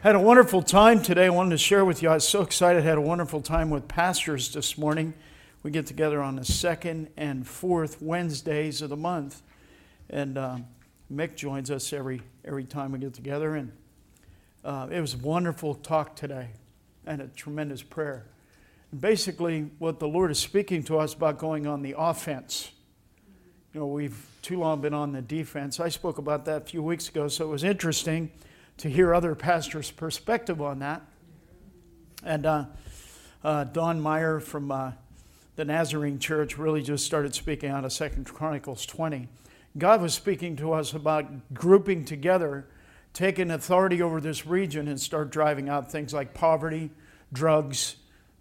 Had a wonderful time today. I wanted to share with you. I was so excited. Had a wonderful time with pastors this morning. We get together on the second and fourth Wednesdays of the month. And Mick joins us every time we get together. And it was a wonderful talk today and a tremendous prayer. And basically, what the Lord is speaking to us about going on the offense. You know, we've too long been on the defense. I spoke about that a few weeks ago, so it was interesting to hear other pastors' perspective on that. And Don Meyer from the Nazarene Church really just started speaking out of 2 Chronicles 20. God was speaking to us about grouping together, taking authority over this region and start driving out things like poverty, drugs,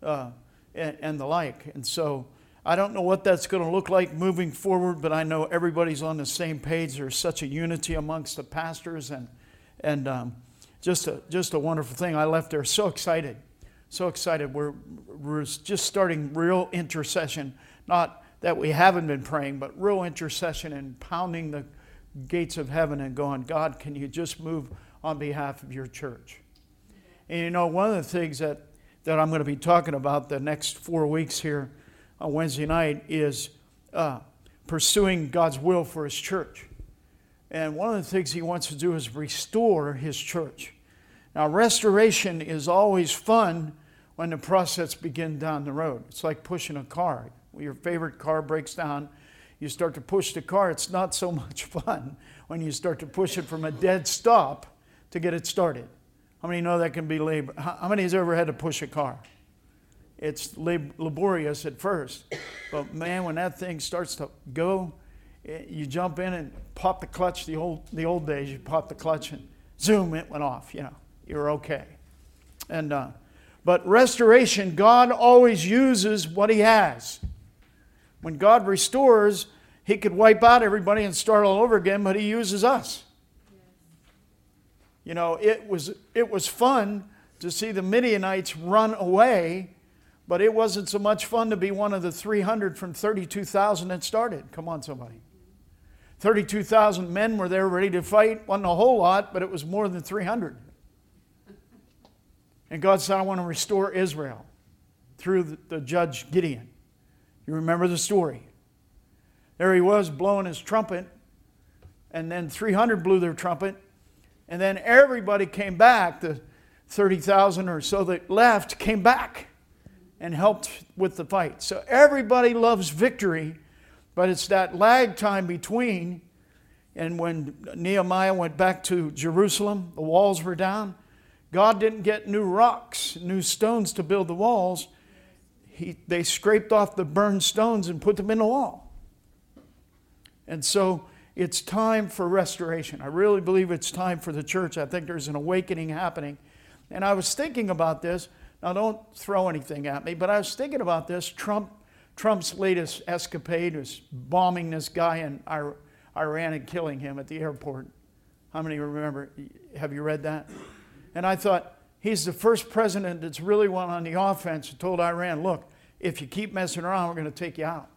and the like. And so I don't know what that's going to look like moving forward, but I know everybody's on the same page. There's such a unity amongst the pastors and just a wonderful thing. I left there so excited. We're just starting real intercession. Not that we haven't been praying, but real intercession and pounding the gates of heaven and going, God, can you just move on behalf of your church? And you know, one of the things that I'm going to be talking about the next 4 weeks here on Wednesday night is pursuing God's will for His church. And one of the things He wants to do is restore His church. Now, restoration is always fun when the process begins down the road. It's like pushing a car. When your favorite car breaks down, you start to push the car. It's not so much fun when you start to push it from a dead stop to get it started. How many know that can be labor? How many has ever had to push a car? It's laborious at first. But man, when that thing starts to go, you jump in and pop the clutch. The old days, you pop the clutch and zoom, it went off. You know, you're okay. And but restoration, God always uses what He has. When God restores, He could wipe out everybody and start all over again, but He uses us. You know, it was fun to see the Midianites run away, but it wasn't so much fun to be one of the 300 from 32,000 that started. Come on, somebody. 32,000 men were there ready to fight. Wasn't a whole lot, but it was more than 300. And God said, I want to restore Israel through the judge Gideon. You remember the story. There he was blowing his trumpet, and then 300 blew their trumpet, and then everybody came back. The 30,000 or so that left came back and helped with the fight. So everybody loves victory, but it's that lag time between. And when Nehemiah went back to Jerusalem, the walls were down. God didn't get new rocks, new stones to build the walls. They scraped off the burned stones and put them in the wall. And so it's time for restoration. I really believe it's time for the church. I think there's an awakening happening. And I was thinking about this. Now, don't throw anything at me, but I was thinking about this. Trump's latest escapade was bombing this guy in Iran and killing him at the airport. How many remember? Have you read that? And I thought, he's the first president that's really went on the offense and told Iran, look, if you keep messing around, we're going to take you out.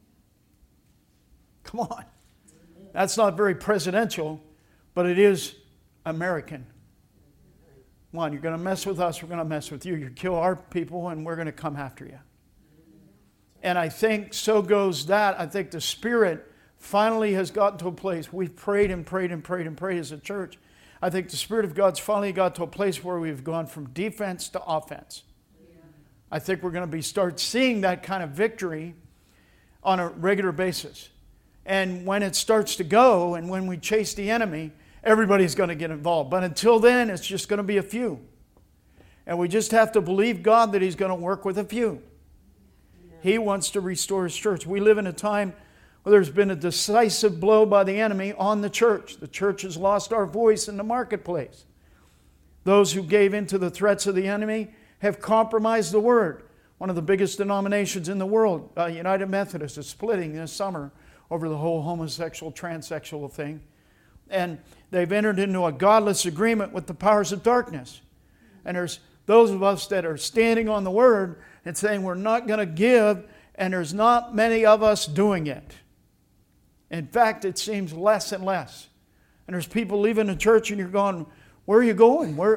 Come on. That's not very presidential, but it is American. Come on, you're going to mess with us, we're going to mess with you. You kill our people, and we're going to come after you. And I think so goes that. I think the Spirit finally has gotten to a place. We've prayed and prayed and prayed and prayed as a church. I think the Spirit of God's finally got to a place where we've gone from defense to offense. Yeah. I think we're going to start seeing that kind of victory on a regular basis. And when it starts to go, and when we chase the enemy, everybody's going to get involved. But until then, it's just going to be a few. And we just have to believe God that He's going to work with a few. Yeah. He wants to restore His church. We live in a time where there's been a decisive blow by the enemy on the church. The church has lost our voice in the marketplace. Those who gave in to the threats of the enemy have compromised the Word. One of the biggest denominations in the world, United Methodist, is splitting this summer over the whole homosexual, transsexual thing. And they've entered into a godless agreement with the powers of darkness. And there's those of us that are standing on the Word and saying we're not going to give, and there's not many of us doing it. In fact, it seems less and less. And there's people leaving the church and you're going, where are you going?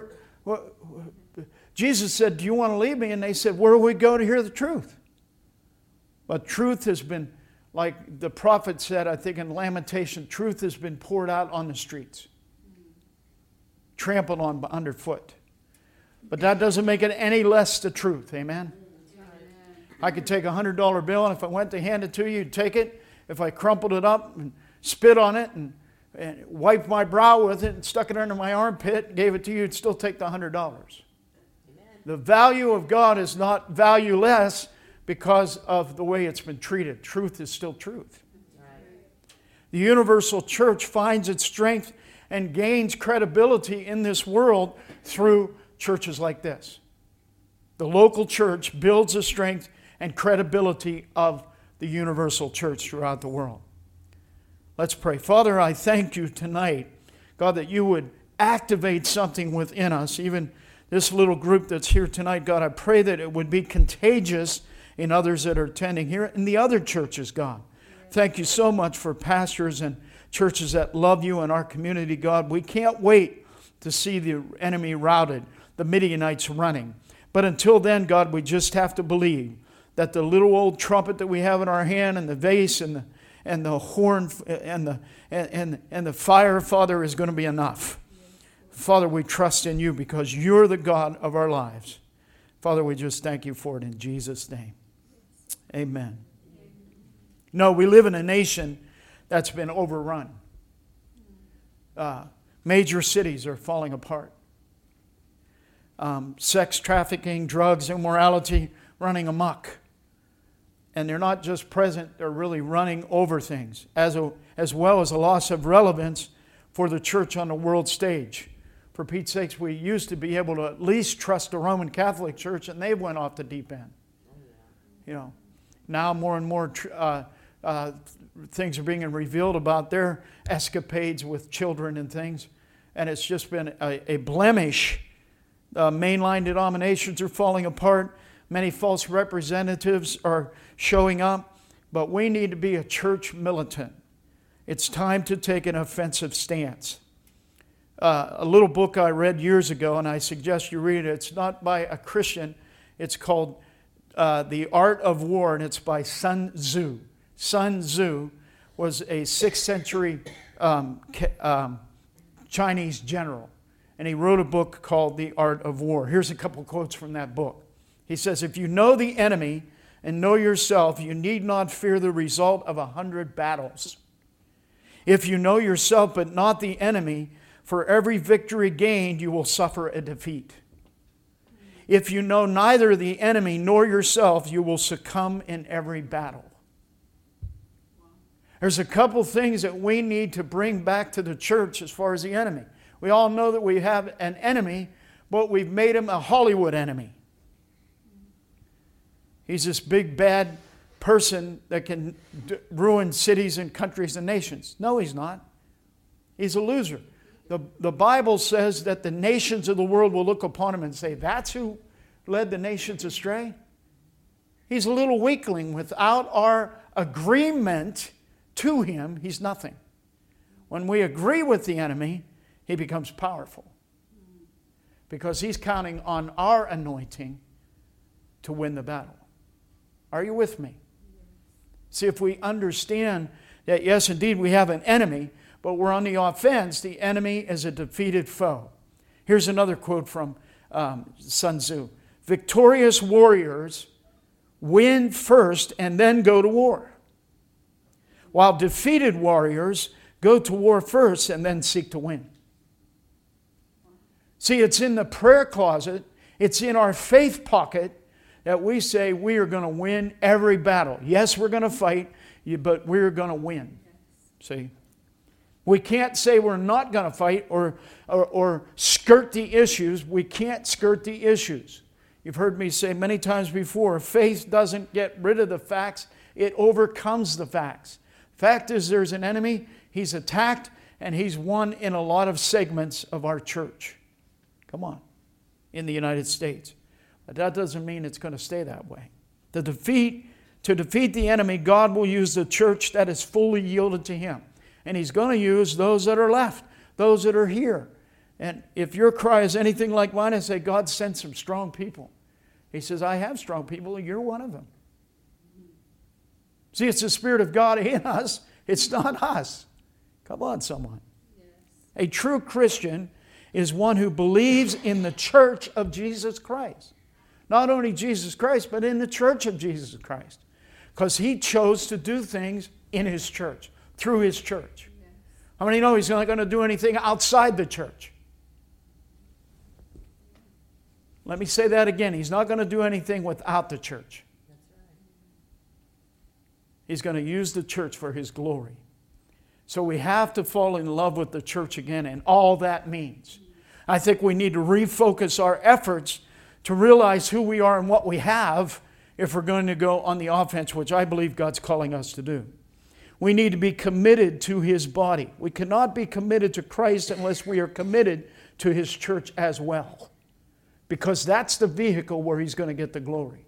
Jesus said, do you want to leave me? And they said, where do we go to hear the truth? But truth has been, like the prophet said, I think in Lamentation, truth has been poured out on the streets. Trampled on underfoot. But that doesn't make it any less the truth. Amen? I could take a $100 bill, and if I went to hand it to you, you'd take it. If I crumpled it up and spit on it and wiped my brow with it and stuck it under my armpit and gave it to you, you'd still take the $100. The value of God is not valueless because of the way it's been treated. Truth is still truth. The universal church finds its strength and gains credibility in this world through churches like this. The local church builds the strength and credibility of the universal church throughout the world. Let's pray. Father, I thank you tonight, God, that you would activate something within us, even this little group that's here tonight. God, I pray that it would be contagious in others that are attending here and the other churches, God. Thank you so much for pastors and churches that love you in our community, God. We can't wait to see the enemy routed, the Midianites running. But until then, God, we just have to believe that the little old trumpet that we have in our hand and the vase and the horn and the fire, Father, is going to be enough. Father, we trust in you because you're the God of our lives. Father, we just thank you for it in Jesus' name. Amen. No, we live in a nation that's been overrun. Major cities are falling apart. Sex trafficking, drugs, immorality running amok. And they're not just present, they're really running over things, as well as a loss of relevance for the church on the world stage. For Pete's sakes, we used to be able to at least trust the Roman Catholic Church, and they went off the deep end. You know, now more and more things are being revealed about their escapades with children and things, and it's just been a blemish. Mainline denominations are falling apart. Many false representatives are showing up, but we need to be a church militant. It's time to take an offensive stance. A little book I read years ago, and I suggest you read it. It's not by a Christian. It's called The Art of War, and it's by Sun Tzu. Sun Tzu was a 6th century Chinese general, and he wrote a book called The Art of War. Here's a couple quotes from that book. He says, if you know the enemy and know yourself, you need not fear the result of 100 battles. If you know yourself but not the enemy, for every victory gained, you will suffer a defeat. If you know neither the enemy nor yourself, you will succumb in every battle. There's a couple things that we need to bring back to the church as far as the enemy. We all know that we have an enemy, but we've made him a Hollywood enemy. He's this big, bad person that can ruin cities and countries and nations. No, he's not. He's a loser. The Bible says that the nations of the world will look upon him and say, that's who led the nations astray? He's a little weakling. Without our agreement to him, he's nothing. When we agree with the enemy, he becomes powerful. Because he's counting on our anointing to win the battle. Are you with me? See, if we understand that, yes, indeed, we have an enemy, but we're on the offense, the enemy is a defeated foe. Here's another quote from Sun Tzu. Victorious warriors win first and then go to war, while defeated warriors go to war first and then seek to win. See, it's in the prayer closet, it's in our faith pocket that we say we are going to win every battle. Yes, we're going to fight, but we're going to win. See? We can't say we're not going to fight or skirt the issues. We can't skirt the issues. You've heard me say many times before, faith doesn't get rid of the facts, it overcomes the facts. Fact is, there's an enemy, he's attacked, and he's won in a lot of segments of our church. Come on, in the United States. But that doesn't mean it's going to stay that way. To defeat the enemy, God will use the church that is fully yielded to him. And he's going to use those that are left, those that are here. And if your cry is anything like mine, I say, God, send some strong people. He says, I have strong people, and you're one of them. See, it's the Spirit of God in us. It's not us. Come on, someone. Yes. A true Christian is one who believes in the church of Jesus Christ. Not only Jesus Christ, but in the church of Jesus Christ. Because He chose to do things in His church, through His church. Yes. How many know He's not going to do anything outside the church? Let me say that again. He's not going to do anything without the church. He's going to use the church for His glory. So we have to fall in love with the church again and all that means. I think we need to refocus our efforts to realize who we are and what we have if we're going to go on the offense, which I believe God's calling us to do. We need to be committed to His body. We cannot be committed to Christ unless we are committed to His church as well. Because that's the vehicle where He's going to get the glory.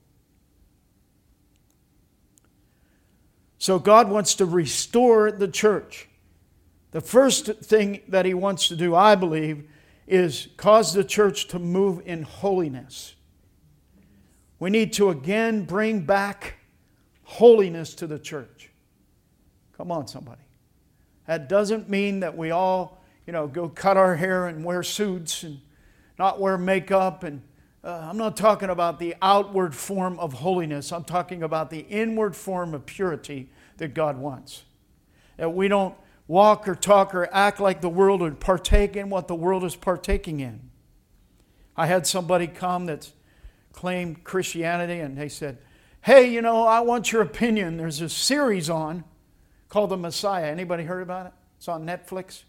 So God wants to restore the church. The first thing that He wants to do, I believe, is cause the church to move in holiness. We need to again bring back holiness to the church. Come on, somebody. That doesn't mean that we all, go cut our hair and wear suits and not wear makeup. And I'm not talking about the outward form of holiness. I'm talking about the inward form of purity that God wants. That we don't walk or talk or act like the world or partake in what the world is partaking in. I had somebody come that claimed Christianity and they said, hey, I want your opinion. There's a series on called The Messiah. Anybody heard about it? It's on Netflix.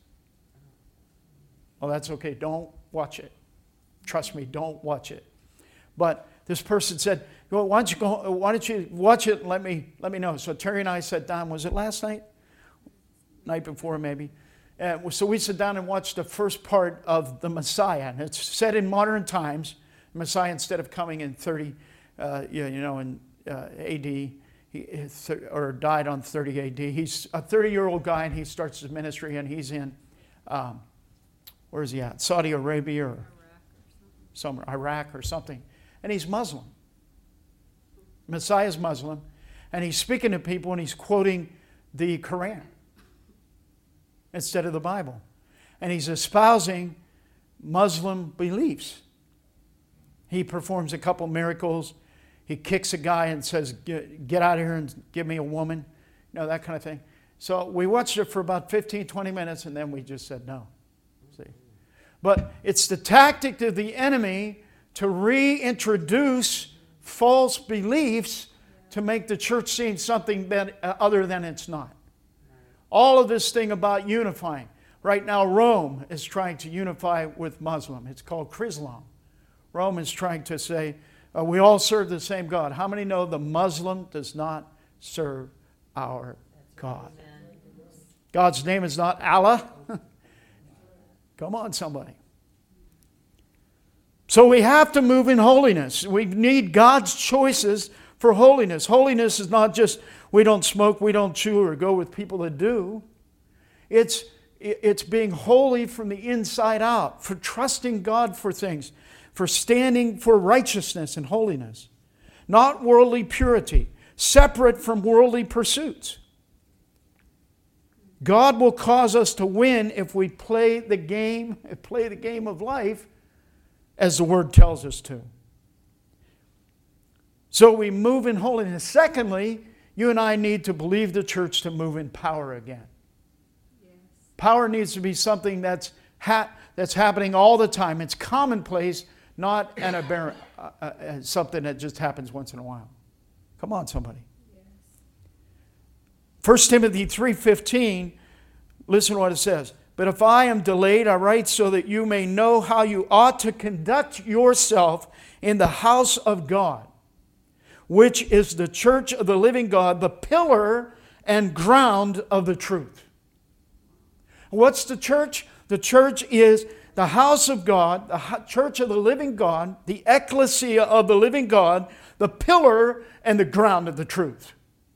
Oh, that's okay. Don't watch it. Trust me, don't watch it. But this person said, well, why don't you watch it and let me know. So Terry and I sat down. Was it last night? Night before maybe. So we sat down and watched the first part of The Messiah. And it's set in modern times. The Messiah, instead of coming in 30, in AD, or died on 30 AD. He's a 30-year-old guy and he starts his ministry and he's in, where is he at? Saudi Arabia or somewhere, Iraq or something. And he's Muslim. Messiah's Muslim. And he's speaking to people and he's quoting the Quran instead of the Bible. And he's espousing Muslim beliefs. He performs a couple miracles. He kicks a guy and says, get out of here and give me a woman. That kind of thing. So we watched it for about 15, 20 minutes and then we just said no. See? But it's the tactic of the enemy to reintroduce false beliefs to make the church seem something other than it's not. All of this thing about unifying. Right now Rome is trying to unify with Muslim. It's called Chrislam. Rome is trying to say, we all serve the same God. How many know the Muslim does not serve our God? God's name is not Allah. Come on, somebody. So we have to move in holiness. We need God's choices for holiness. Holiness is not just we don't smoke, we don't chew, or go with people that do. It's being holy from the inside out, for trusting God for things, for standing for righteousness and holiness. Not worldly purity, separate from worldly pursuits. God will cause us to win if we play the game of life as the Word tells us to. So we move in holiness. Secondly, you and I need to believe the church to move in power again. Yes. Power needs to be something that's happening all the time. It's commonplace, not an aberrant, something that just happens once in a while. Come on, somebody. Yes. 1 Timothy 3:15, listen to what it says. But if I am delayed, I write so that you may know how you ought to conduct yourself in the house of God, which is the church of the living God, the pillar and ground of the truth. What's the church? The church is the house of God, the church of the living God, the ecclesia of the living God, the pillar and the ground of the truth.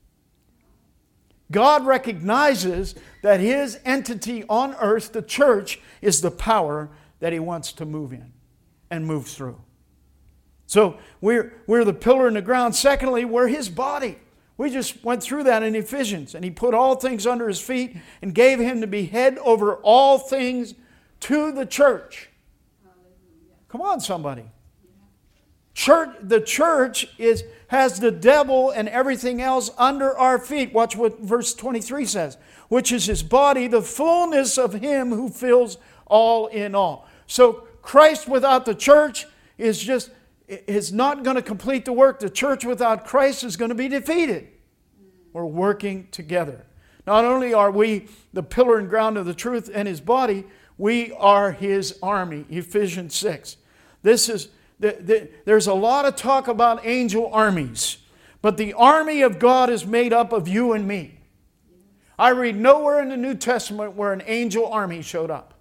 God recognizes that His entity on earth, the church, is the power that He wants to move in and move through. So we're the pillar in the ground. Secondly, we're His body. We just went through that in Ephesians. And He put all things under His feet and gave Him to be head over all things to the church. Come on, somebody. The church has the devil and everything else under our feet. Watch what verse 23 says. Which is His body, the fullness of Him who fills all in all. So Christ without the church is not going to complete the work. The church without Christ is going to be defeated. We're working together. Not only are we the pillar and ground of the truth and His body, we are His army. Ephesians 6. There's a lot of talk about angel armies, but the army of God is made up of you and me. I read nowhere in the New Testament where an angel army showed up.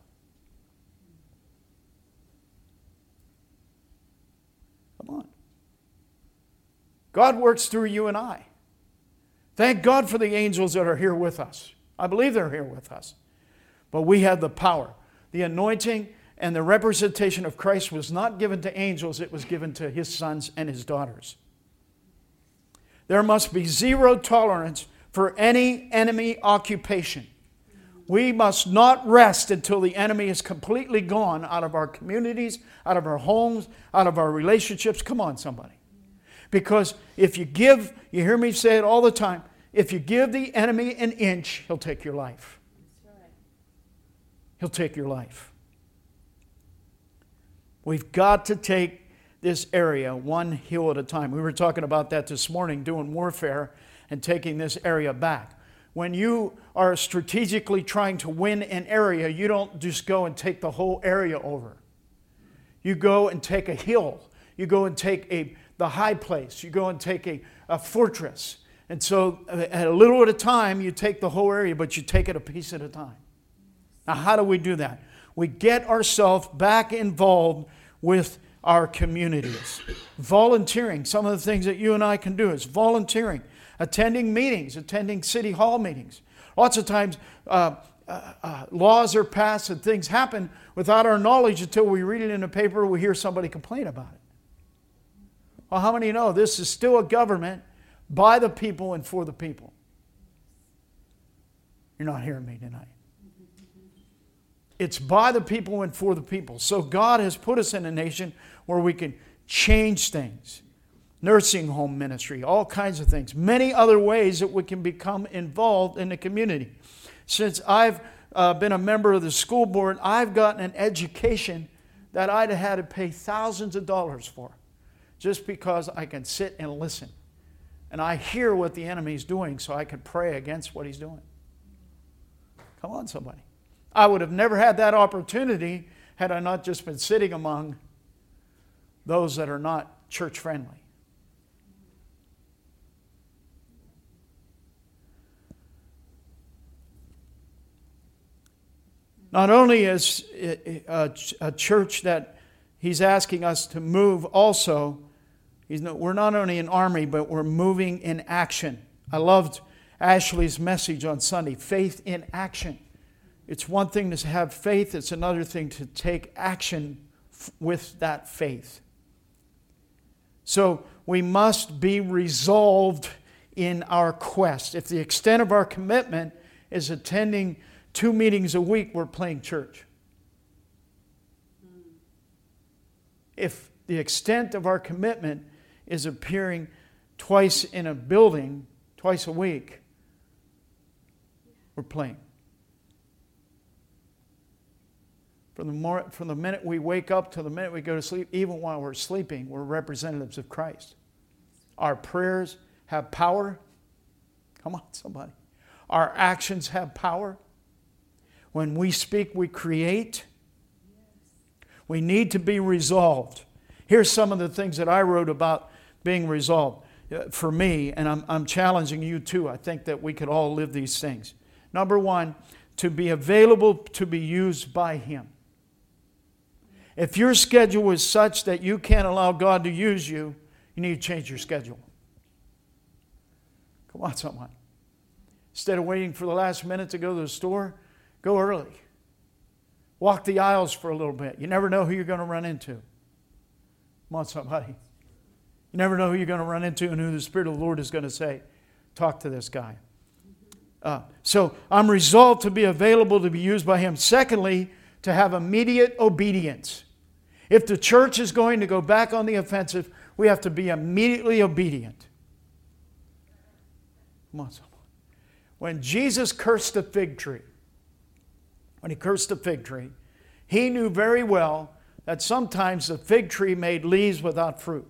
Come on. God works through you and I. Thank God for the angels that are here with us. I believe they're here with us. But we have the power. The anointing and the representation of Christ was not given to angels. It was given to His sons and His daughters. There must be zero tolerance for any enemy occupation. We must not rest until the enemy is completely gone out of our communities, out of our homes, out of our relationships. Come on, somebody. Because if you give, you hear me say it all the time, if you give the enemy an inch, he'll take your life. He'll take your life. We've got to take this area one hill at a time. We were talking about that this morning, doing warfare and taking this area back. When you are strategically trying to win an area, you don't just go and take the whole area over. You go and take a hill. You go and take the high place. You go and take a fortress. And so at a little at a time, you take the whole area, but you take it a piece at a time. Now, how do we do that? We get ourselves back involved with our communities. Volunteering. Some of the things that you and I can do is volunteering. Attending meetings, attending city hall meetings. Lots of times laws are passed and things happen without our knowledge until we read it in the paper or we hear somebody complain about it. Well, how many know this is still a government by the people and for the people? You're not hearing me tonight. It's by the people and for the people. So God has put us in a nation where we can change things. Nursing home ministry, all kinds of things. Many other ways that we can become involved in the community. Since I've been a member of the school board, I've gotten an education that I'd have had to pay thousands of dollars for. Just because I can sit and listen. And I hear what the enemy's doing so I can pray against what he's doing. Come on, somebody. I would have never had that opportunity had I not just been sitting among those that are not church friendly. Not only is it a church that he's asking us to move also, we're not only an army, but we're moving in action. I loved Ashley's message on Sunday, faith in action. It's one thing to have faith, it's another thing to take action with that faith. So we must be resolved in our quest. If the extent of our commitment is attending 2 meetings a week, we're playing church. If the extent of our commitment is appearing twice in a building, twice a week, we're playing. From the minute we wake up to the minute we go to sleep, even while we're sleeping, we're representatives of Christ. Our prayers have power. Come on, somebody. Our actions have power. When we speak, we create. We need to be resolved. Here's some of the things that I wrote about being resolved for me, and I'm challenging you too. I think that we could all live these things. Number one, to be available to be used by Him. If your schedule is such that you can't allow God to use you, you need to change your schedule. Come on, someone. Instead of waiting for the last minute to go to the store, go early. Walk the aisles for a little bit. You never know who you're going to run into. Come on, somebody. You never know who you're going to run into and who the Spirit of the Lord is going to say, talk to this guy. So I'm resolved to be available to be used by Him. Secondly, to have immediate obedience. If the church is going to go back on the offensive, we have to be immediately obedient. Come on, someone. When Jesus cursed the fig tree, He knew very well that sometimes the fig tree made leaves without fruit.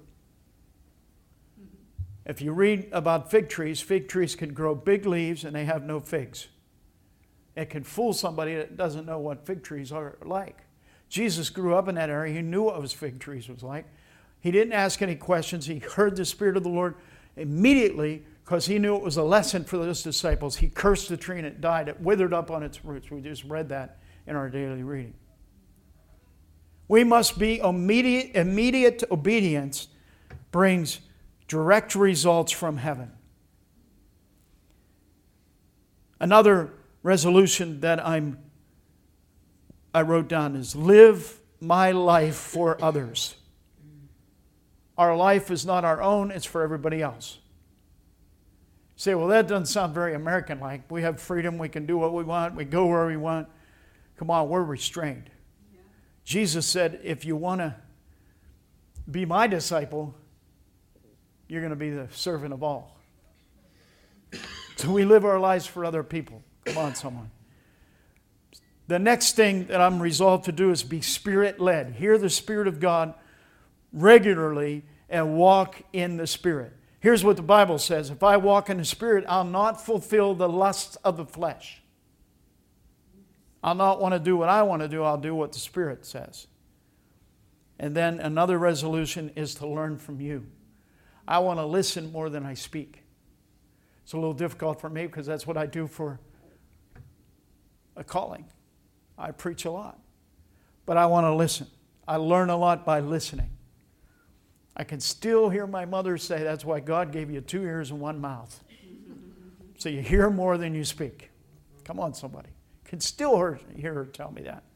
If you read about fig trees can grow big leaves and they have no figs. It can fool somebody that doesn't know what fig trees are like. Jesus grew up in that area. He knew what fig trees was like. He didn't ask any questions. He heard the Spirit of the Lord immediately because He knew it was a lesson for those disciples. He cursed the tree and it died. It withered up on its roots. We just read that in our daily reading. We must be immediate obedience brings direct results from heaven. Another resolution that I wrote down is live my life for others. Our life is not our own, it's for everybody else. You say, well, that doesn't sound very American-like. We have freedom, we can do what we want, we go where we want. Come on, we're restrained. Yeah. Jesus said, if you want to be my disciple, you're going to be the servant of all. So we live our lives for other people. Come on, someone. The next thing that I'm resolved to do is be Spirit-led. Hear the Spirit of God regularly and walk in the Spirit. Here's what the Bible says. If I walk in the Spirit, I'll not fulfill the lusts of the flesh. I'll not want to do what I want to do. I'll do what the Spirit says. And then another resolution is to learn from you. I want to listen more than I speak. It's a little difficult for me because that's what I do for a calling. I preach a lot. But I want to listen. I learn a lot by listening. I can still hear my mother say, that's why God gave you 2 ears and 1 mouth. So you hear more than you speak. Come on, somebody. Can still hear her tell me that.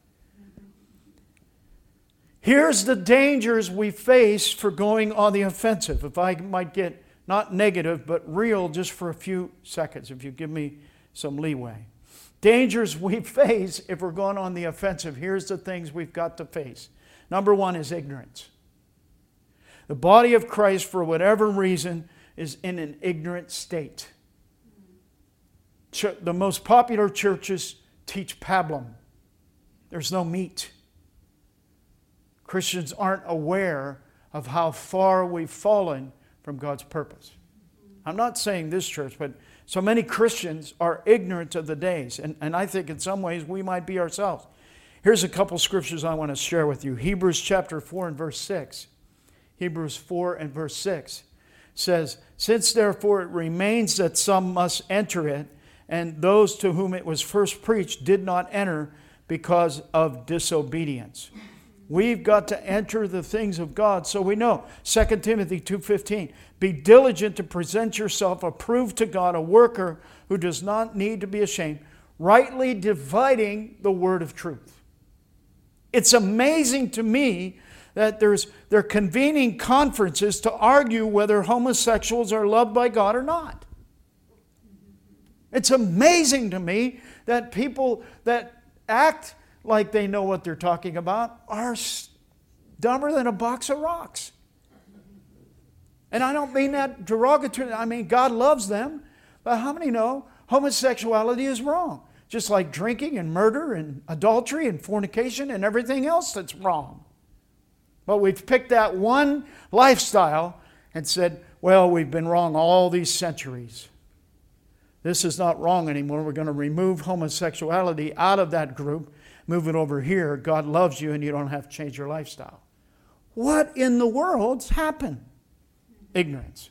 Here's the dangers we face for going on the offensive. If I might get not negative, but real just for a few seconds, if you give me some leeway. Dangers we face if we're going on the offensive. Here's the things we've got to face. Number 1 is ignorance. The body of Christ, for whatever reason, is in an ignorant state. The most popular churches teach pablum. There's no meat. Christians aren't aware of how far we've fallen from God's purpose. I'm not saying this church, but so many Christians are ignorant of the days. And I think in some ways we might be ourselves. Here's a couple scriptures I want to share with you. Hebrews chapter 4 and verse 6. Hebrews 4 and verse 6 says, since therefore it remains that some must enter it, and those to whom it was first preached did not enter because of disobedience. We've got to enter the things of God so we know. 2 Timothy 2:15, be diligent to present yourself approved to God, a worker who does not need to be ashamed, rightly dividing the word of truth. It's amazing to me that they're convening conferences to argue whether homosexuals are loved by God or not. It's amazing to me that people that act like they know what they're talking about are dumber than a box of rocks. And I don't mean that derogatory. I mean, God loves them. But how many know homosexuality is wrong? Just like drinking and murder and adultery and fornication and everything else that's wrong. But we've picked that one lifestyle and said, well, we've been wrong all these centuries. This is not wrong anymore. We're going to remove homosexuality out of that group, move it over here. God loves you and you don't have to change your lifestyle. What in the world's happened? Ignorance.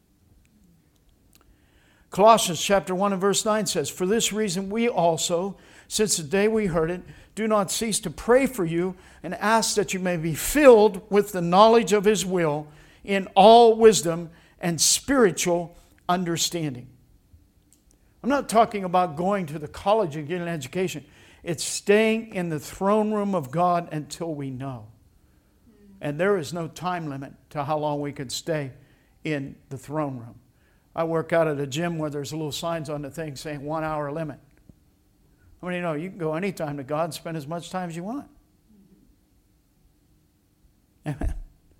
Colossians chapter 1 and verse 9 says, for this reason we also, since the day we heard it, do not cease to pray for you and ask that you may be filled with the knowledge of His will in all wisdom and spiritual understanding. I'm not talking about going to the college and getting an education. It's staying in the throne room of God until we know. And there is no time limit to how long we could stay in the throne room. I work out at a gym where there's little signs on the thing saying 1 hour limit. How many know you can go anytime to God and spend as much time as you want? Amen.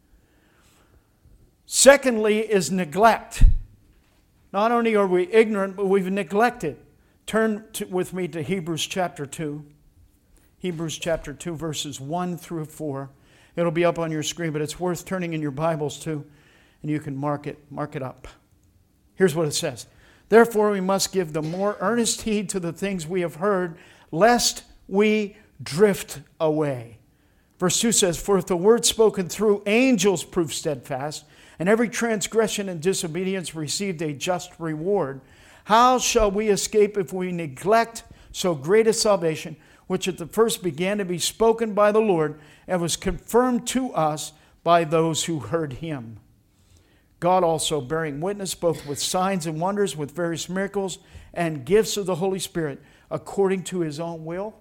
Secondly is neglect. Not only are we ignorant, but we've neglected. Turn with me to Hebrews chapter 2. Hebrews chapter 2, verses 1 through 4. It'll be up on your screen, but it's worth turning in your Bibles to, and you can mark it up. Here's what it says. Therefore we must give the more earnest heed to the things we have heard, lest we drift away. Verse 2 says, for if the word spoken through angels proved steadfast, and every transgression and disobedience received a just reward, how shall we escape if we neglect so great a salvation, which at the first began to be spoken by the Lord, and was confirmed to us by those who heard him? God also bearing witness both with signs and wonders, with various miracles and gifts of the Holy Spirit, according to his own will.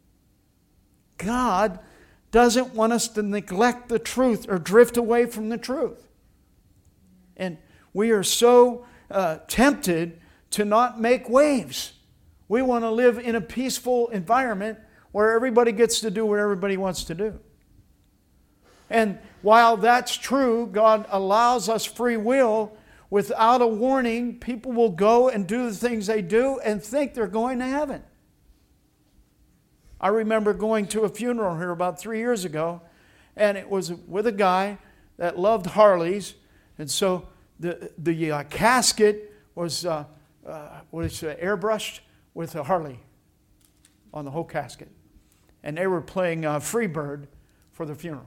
God doesn't want us to neglect the truth or drift away from the truth. And we are so tempted to not make waves. We want to live in a peaceful environment where everybody gets to do what everybody wants to do. And while that's true, God allows us free will. Without a warning, people will go and do the things they do and think they're going to heaven. I remember going to a funeral here about 3 years ago, and it was with a guy that loved Harleys, and so the casket was airbrushed with a Harley on the whole casket, and they were playing Freebird for the funeral.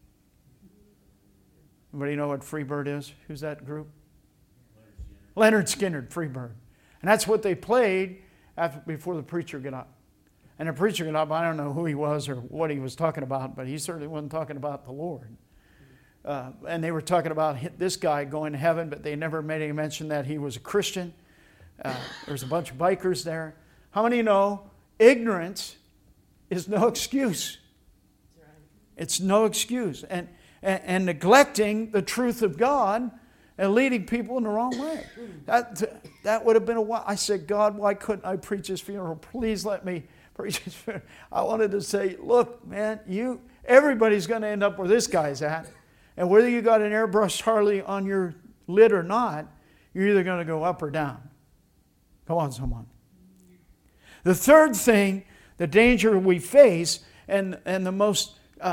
Anybody know what Freebird is? Who's that group? Lynyrd Skynyrd, Freebird. And that's what they played before the preacher got up. And the preacher got up, I don't know who he was or what he was talking about, but he certainly wasn't talking about the Lord. And they were talking about this guy going to heaven, but they never made any mention that he was a Christian. There's a bunch of bikers there. How many know ignorance is no excuse? It's no excuse. And neglecting the truth of God and leading people in the wrong way. That would have been a while. I said, God, why couldn't I preach this funeral? Please let me preach this funeral. I wanted to say, look, man, everybody's going to end up where this guy's at. And whether you got an airbrushed Harley on your lid or not, you're either going to go up or down. Come on, someone. The third thing, the danger we face, and the most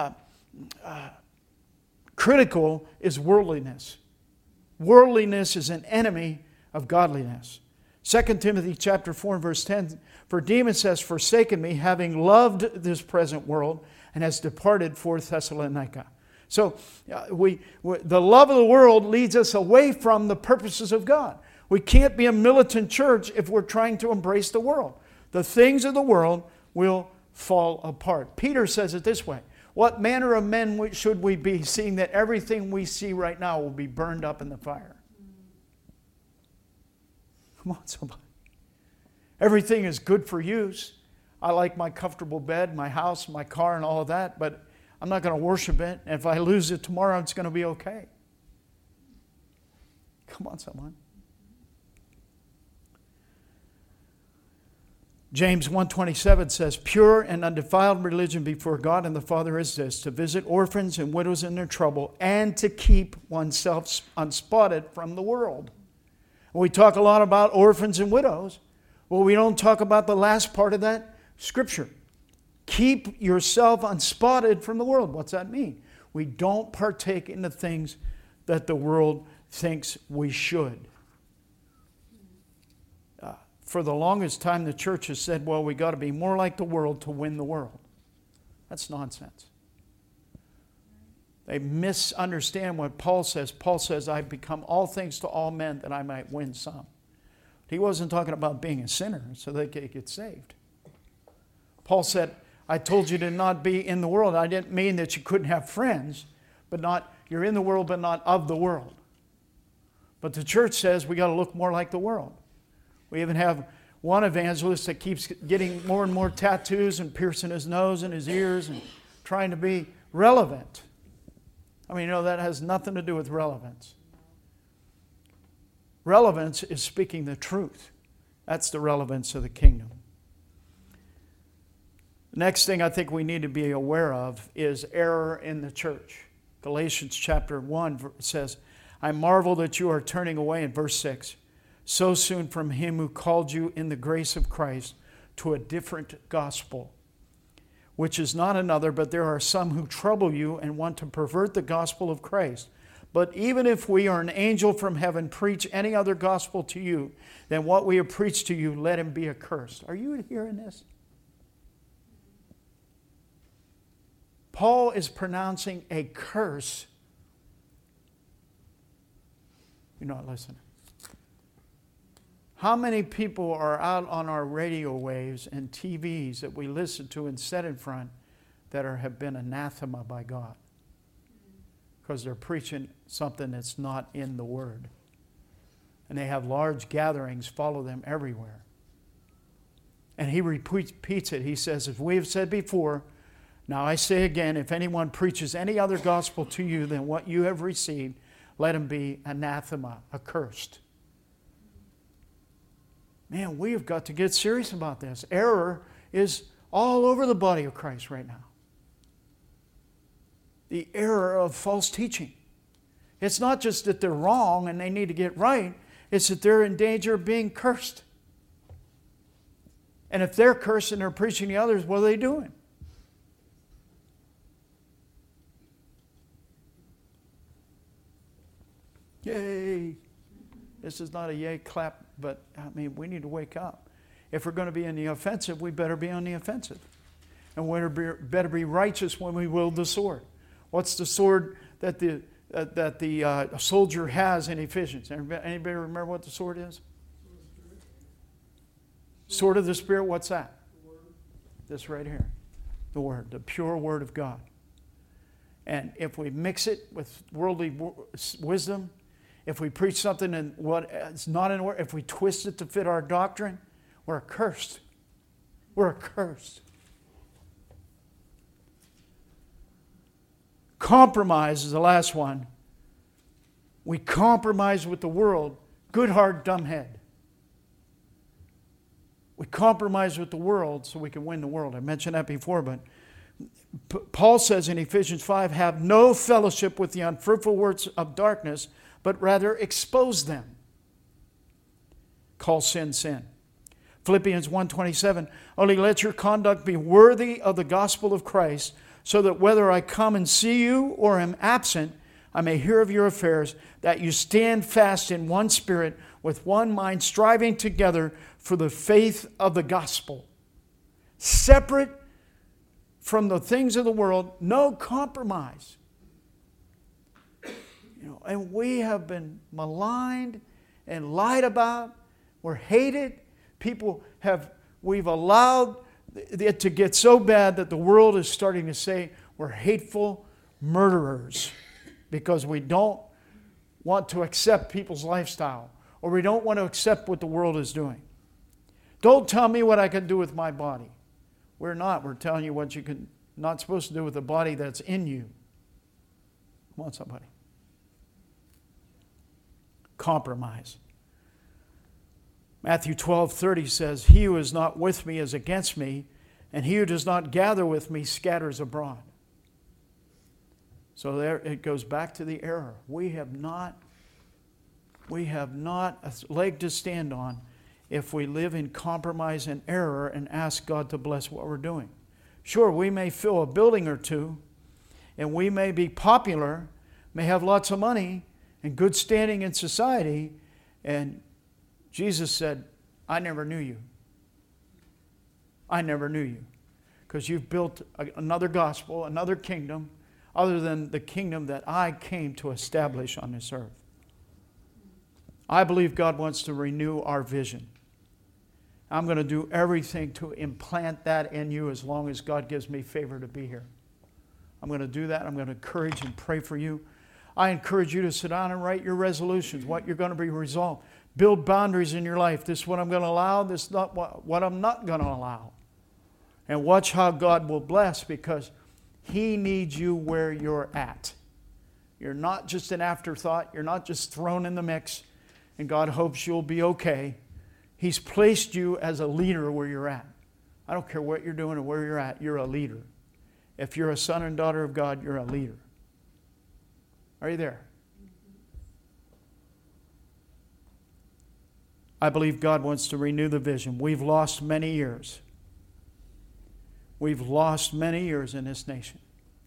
critical, is worldliness. Worldliness is an enemy of godliness. 2 Timothy chapter 4 and verse 10, for Demas has forsaken me, having loved this present world, and has departed for Thessalonica. So the love of the world leads us away from the purposes of God. We can't be a militant church if we're trying to embrace the world. The things of the world will fall apart. Peter says it this way, what manner of men should we be, seeing that everything we see right now will be burned up in the fire? Come on, somebody. Everything is good for use. I like my comfortable bed, my house, my car, and all of that, but I'm not going to worship it. And if I lose it tomorrow, it's going to be okay. Come on, someone. James 1:27 says, pure and undefiled religion before God and the Father is this, to visit orphans and widows in their trouble, and to keep oneself unspotted from the world. We talk a lot about orphans and widows, but we don't talk about the last part of that scripture. Keep yourself unspotted from the world. What's that mean? We don't partake in the things that the world thinks we should. For the longest time, the church has said, well, we got to be more like the world to win the world. That's nonsense. They misunderstand what Paul says. Paul says, I've become all things to all men that I might win some. He wasn't talking about being a sinner so they could get saved. Paul said, I told you to not be in the world. I didn't mean that you couldn't have friends, but you're in the world, but not of the world. But the church says we got to look more like the world. We even have one evangelist that keeps getting more and more tattoos and piercing his nose and his ears and trying to be relevant. I mean, that has nothing to do with relevance. Relevance is speaking the truth. That's the relevance of the kingdom. Next thing I think we need to be aware of is error in the church. Galatians chapter 1 says, I marvel that you are turning away, in verse 6, so soon from him who called you in the grace of Christ to a different gospel, which is not another, but there are some who trouble you and want to pervert the gospel of Christ. But even if we or an angel from heaven preach any other gospel to you than what we have preached to you, let him be accursed. Are you hearing this? Paul is pronouncing a curse. You're not listening. How many people are out on our radio waves and TVs that we listen to and set in front that have been anathema by God? Because they're preaching something that's not in the Word. And they have large gatherings follow them everywhere. And he repeats it. He says, as we have said before, now I say again, if anyone preaches any other gospel to you than what you have received, let him be anathema, accursed. Man, we have got to get serious about this. Error is all over the body of Christ right now. The error of false teaching. It's not just that they're wrong and they need to get right. It's that they're in danger of being cursed. And if they're cursed and they're preaching to others, what are they doing? Yay! This is not a yay clap, but we need to wake up. If we're going to be in the offensive, we better be on the offensive. And we better be righteous when we wield the sword. What's the sword that the soldier has in Ephesians? Anybody remember what the sword is? Sword of the Spirit, what's that? This right here. The Word, the pure Word of God. And if we mix it with worldly wisdom, if we preach something in what is not in the Word, if we twist it to fit our doctrine, we're accursed. We're accursed. Compromise is the last one. We compromise with the world. Good heart, dumb head. We compromise with the world so we can win the world. I mentioned that before, but Paul says in Ephesians 5, have no fellowship with the unfruitful works of darkness, but rather expose them. Call sin, sin. Philippians 1:27, only let your conduct be worthy of the gospel of Christ, so that whether I come and see you or am absent, I may hear of your affairs, that you stand fast in one spirit, with one mind, striving together for the faith of the gospel. Separate from the things of the world, no compromise. And we have been maligned and lied about. We're hated. We've allowed it to get so bad that the world is starting to say we're hateful murderers because we don't want to accept people's lifestyle, or we don't want to accept what the world is doing. Don't tell me what I can do with my body. We're not. We're telling you what you can not supposed to do with the body that's in you. Come on, somebody. Compromise. Matthew 12:30 says, he who is not with me is against me, and he who does not gather with me scatters abroad. So there it goes back to the error. We have not a leg to stand on if we live in compromise and error and ask God to bless what we're doing. Sure, we may fill a building or two, and we may be popular, may have lots of money and good standing in society, and Jesus said, I never knew you. I never knew you. Because you've built another gospel, another kingdom, other than the kingdom that I came to establish on this earth. I believe God wants to renew our vision. I'm going to do everything to implant that in you as long as God gives me favor to be here. I'm going to do that. I'm going to encourage and pray for you. I encourage you to sit down and write your resolutions, what you're going to be resolved. Build boundaries in your life. This is what I'm going to allow. This is not what I'm not going to allow. And watch how God will bless, because He needs you where you're at. You're not just an afterthought. You're not just thrown in the mix, and God hopes you'll be okay. He's placed you as a leader where you're at. I don't care what you're doing or where you're at. You're a leader. If you're a son and daughter of God, you're a leader. Are you there? I believe God wants to renew the vision. We've lost many years. We've lost many years in this nation.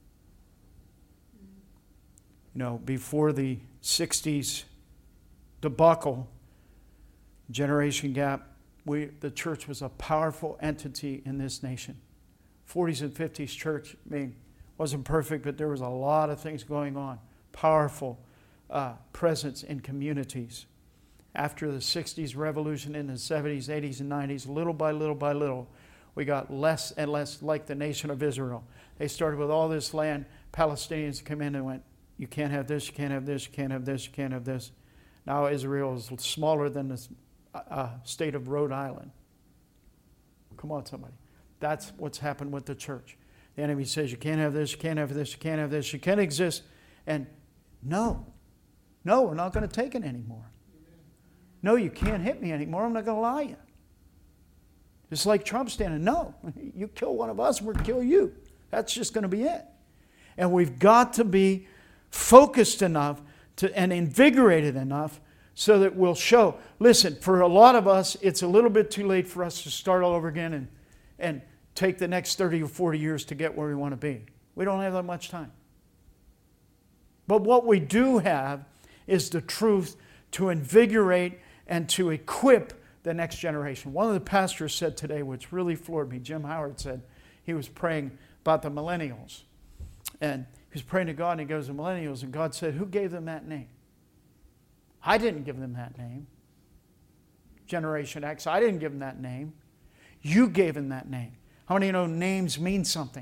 You know, before the 60s debacle, generation gap, the church was a powerful entity in this nation. 40s and 50s church, wasn't perfect, but there was a lot of things going on. Powerful presence in communities. After the 60s revolution in the 70s, 80s, and 90s, little by little by little, we got less and less like the nation of Israel. They started with all this land. Palestinians came in and went, you can't have this, you can't have this, you can't have this, you can't have this. Now Israel is smaller than the state of Rhode Island. Come on, somebody. That's what's happened with the church. The enemy says, you can't have this, you can't have this, you can't have this, you can't exist. And no, we're not going to take it anymore. No, you can't hit me anymore. I'm not going to allow you. It's like Trump standing, no, you kill one of us, we're going to kill you. That's just going to be it. And we've got to be focused enough and invigorated enough so that we'll show. Listen, for a lot of us, it's a little bit too late for us to start all over again and take the next 30 or 40 years to get where we want to be. We don't have that much time. But what we do have is the truth to invigorate and to equip the next generation. One of the pastors said today, which really floored me, Jim Howard said, he was praying about the millennials. And he was praying to God, and he goes, the millennials, and God said, who gave them that name? I didn't give them that name. Generation X, I didn't give them that name. You gave them that name. How many know names mean something?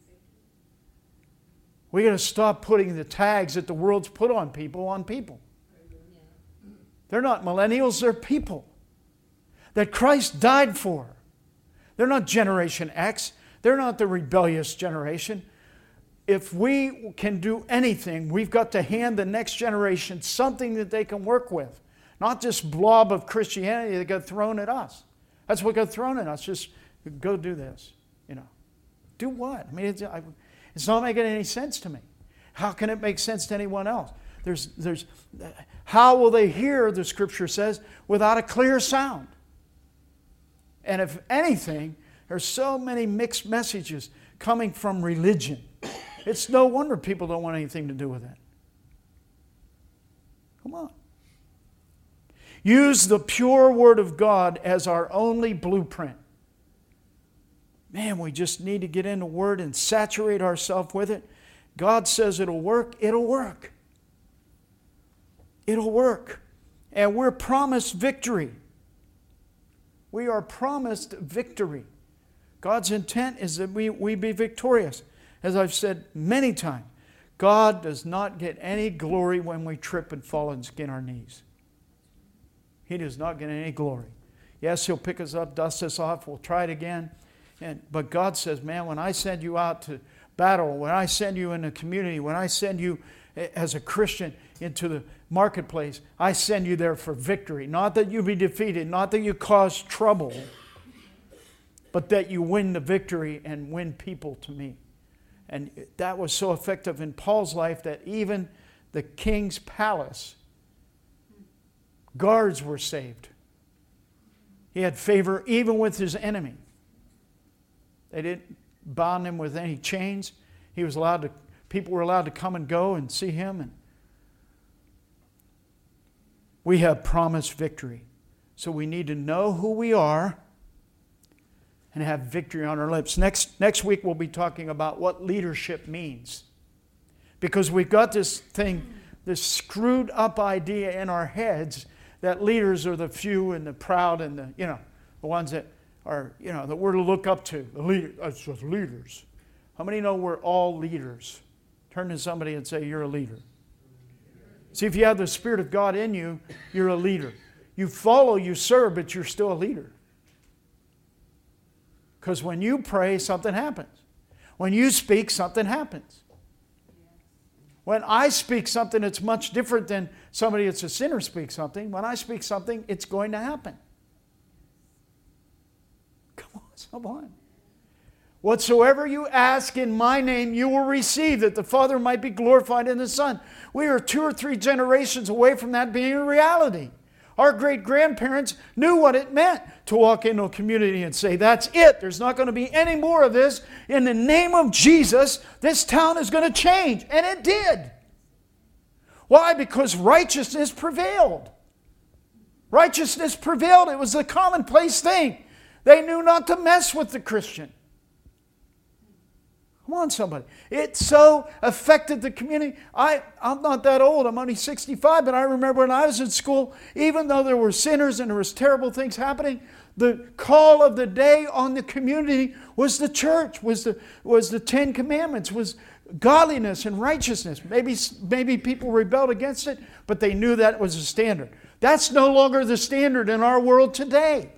We got to stop putting the tags that the world's put on people on people. They're not millennials, they're people that Christ died for. They're not Generation X. They're not the rebellious generation. If we can do anything, we've got to hand the next generation something that they can work with. Not this blob of Christianity that got thrown at us. That's what got thrown at us. Just go do this. Do what? I mean, it's not making any sense to me. How can it make sense to anyone else? How will they hear, the Scripture says, without a clear sound? And if anything, there's so many mixed messages coming from religion. It's no wonder people don't want anything to do with it. Come on. Use the pure Word of God as our only blueprint. Man, we just need to get in the Word and saturate ourselves with it. God says it'll work. It'll work. It'll work. And we're promised victory. We are promised victory. God's intent is that we be victorious. As I've said many times, God does not get any glory when we trip and fall and skin our knees. He does not get any glory. Yes, He'll pick us up, dust us off, we'll try it again. But God says, man, when I send you out to battle, when I send you in the community, when I send you as a Christian into the marketplace, I send you there for victory. Not that you be defeated, not that you cause trouble, but that you win the victory and win people to me. And that was so effective in Paul's life that even the king's palace, guards were saved. He had favor even with his enemy. They didn't bound him with any chains. He was allowed to, people were allowed to come and go and see him. And we have promised victory. So we need to know who we are and have victory on our lips. Next week we'll be talking about what leadership means. Because we've got this thing, this screwed up idea in our heads that leaders are the few and the proud and the ones that are, that we're to look up to. The leaders. How many know we're all leaders? Turn to somebody and say, you're a leader. See, if you have the Spirit of God in you, you're a leader. You follow, you serve, but you're still a leader. Because when you pray, something happens. When you speak, something happens. When I speak something, it's much different than somebody that's a sinner speaks something. When I speak something, it's going to happen. Come on, someone. Whatsoever you ask in my name, you will receive, that the Father might be glorified in the Son. We are 2 or 3 generations away from that being a reality. Our great-grandparents knew what it meant to walk into a community and say, that's it. There's not going to be any more of this. In the name of Jesus, this town is going to change. And it did. Why? Because righteousness prevailed. Righteousness prevailed. It was a commonplace thing. They knew not to mess with the Christian. Come on, somebody. It so affected the community. I'm not that old. I'm only 65, but I remember when I was in school, even though there were sinners and there was terrible things happening, the call of the day on the community was the church, was the 10 Commandments, was godliness and righteousness. Maybe people rebelled against it, but they knew that was the standard. That's no longer the standard in our world today.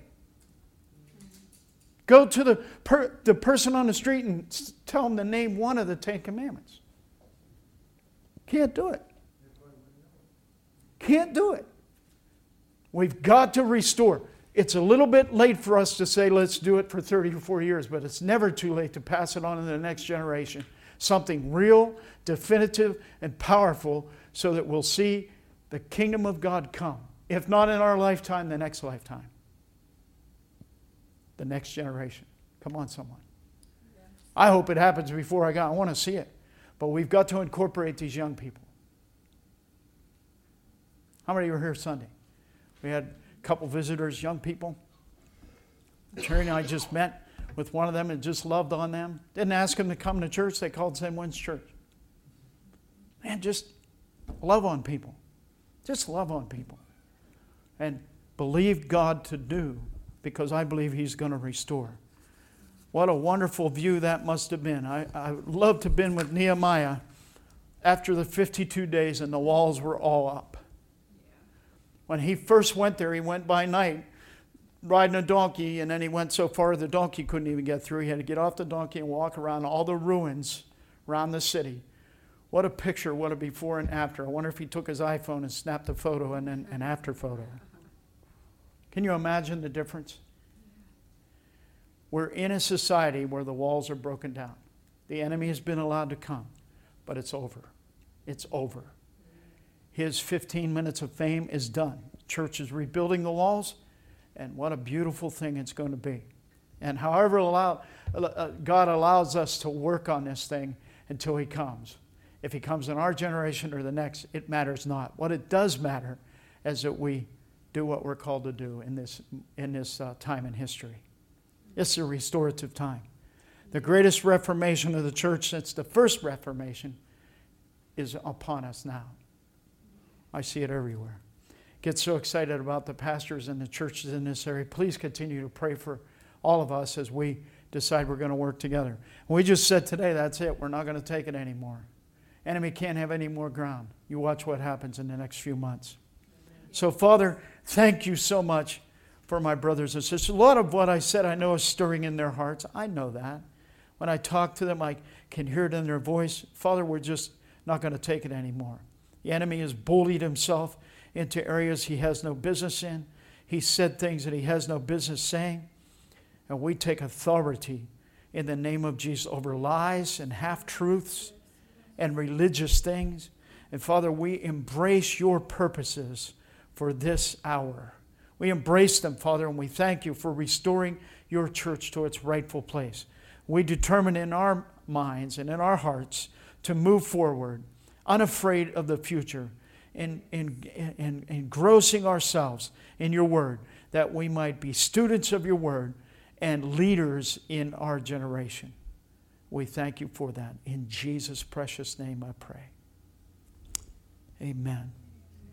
Go to the person on the street and tell them to name one of the 10 Commandments. Can't do it. Can't do it. We've got to restore. It's a little bit late for us to say let's do it for 30 or 40 years, but it's never too late to pass it on to the next generation. Something real, definitive, and powerful so that we'll see the kingdom of God come. If not in our lifetime, the next lifetime. The next generation. Come on, someone. I hope it happens before I want to see it. But we've got to incorporate these young people. How many were here Sunday? We had a couple visitors, young people. Terry and I just met with one of them and just loved on them. Didn't ask them to come to church. They called St. Wynn's Church. Man, just love on people. Just love on people. And believe God to do, because I believe He's going to restore. What a wonderful view that must have been. I would love to have been with Nehemiah after the 52 days and the walls were all up. When he first went there, he went by night riding a donkey, and then he went so far the donkey couldn't even get through. He had to get off the donkey and walk around all the ruins around the city. What a picture, what a before and after. I wonder if he took his iPhone and snapped a photo and then an after photo. Can you imagine the difference? We're in a society where the walls are broken down. The enemy has been allowed to come, but it's over. It's over. His 15 minutes of fame is done. Church is rebuilding the walls, and what a beautiful thing it's going to be. And however God allows us to work on this thing until He comes. If He comes in our generation or the next, it matters not. What it does matter is that we do what we're called to do in this time in history. It's a restorative time. The greatest reformation of the church since the first Reformation is upon us now. I see it everywhere. Get so excited about the pastors and the churches in this area. Please continue to pray for all of us as we decide we're going to work together. We just said today, that's it. We're not going to take it anymore. Enemy can't have any more ground. You watch what happens in the next few months. So, Father, thank you so much for my brothers and sisters. A lot of what I said I know is stirring in their hearts. I know that. When I talk to them, I can hear it in their voice. Father, we're just not going to take it anymore. The enemy has bullied himself into areas he has no business in. He said things that he has no business saying. And we take authority in the name of Jesus over lies and half-truths and religious things. And Father, we embrace your purposes for this hour. We embrace them, Father, and we thank you for restoring your church to its rightful place. We determine in our minds and in our hearts to move forward, unafraid of the future, engrossing ourselves in your word, that we might be students of your word and leaders in our generation. We thank you for that. In Jesus' precious name I pray. Amen.